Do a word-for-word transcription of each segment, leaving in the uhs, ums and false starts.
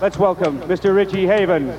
Let's welcome Mister Richie Havens.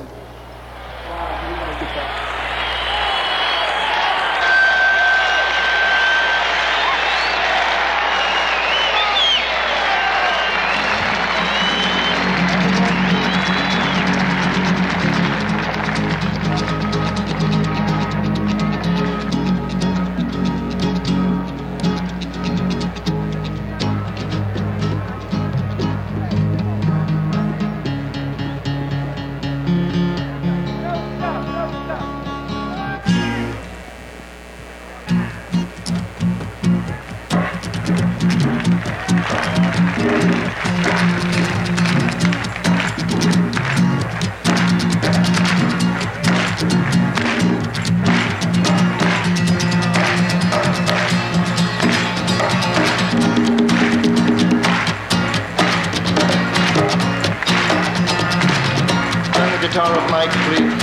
Guitar of Mike, please.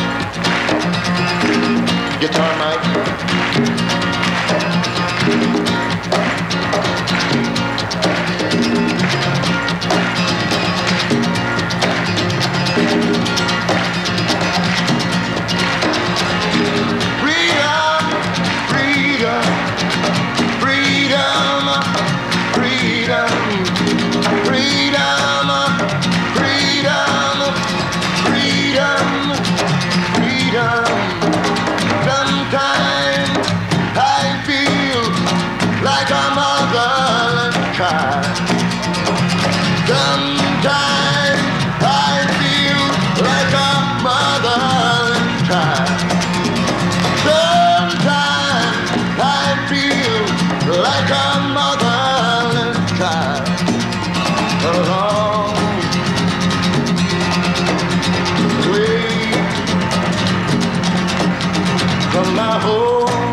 Guitar, Mike. Freedom, freedom, freedom, freedom, freedom, freedom, freedom, freedom. Sometimes I feel like a motherless child. Sometimes I feel like a motherless child. Sometimes I feel like a motherless child. Along from my home,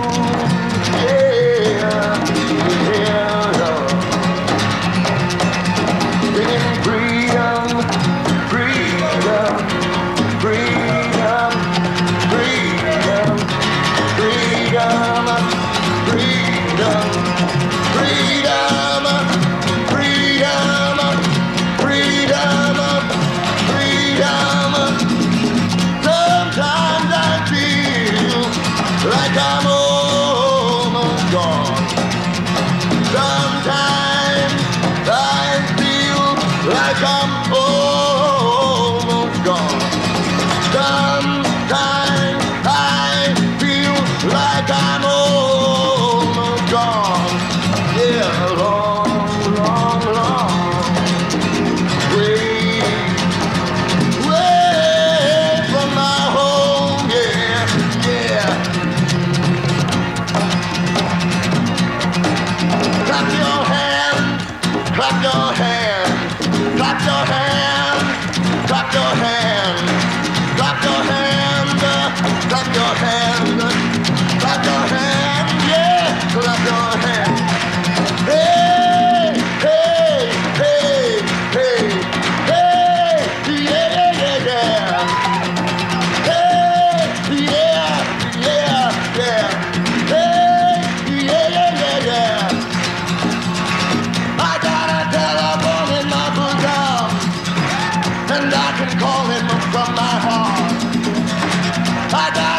yeah, yeah, Lord. Singing freedom, freedom, freedom, freedom, freedom, freedom, freedom, freedom, freedom, freedom. Sometimes I feel like I'm almost gone. Sometimes I feel like I'm almost gone. Sometimes I feel like I'm almost gone. Yeah, long, long, long way, way from my home. Yeah, yeah. Clap your hands, clap your hands, clap your hands, clap your hands, clap your hands, clap your hands, clap your hands, yeah, clap your hands. Hey, hey, hey, hey, hey, yeah, yeah, yeah. Hey, yeah, yeah, yeah. Hey, yeah, yeah, yeah, yeah. I got a telephone in my bosom, and I can call him from my heart. I got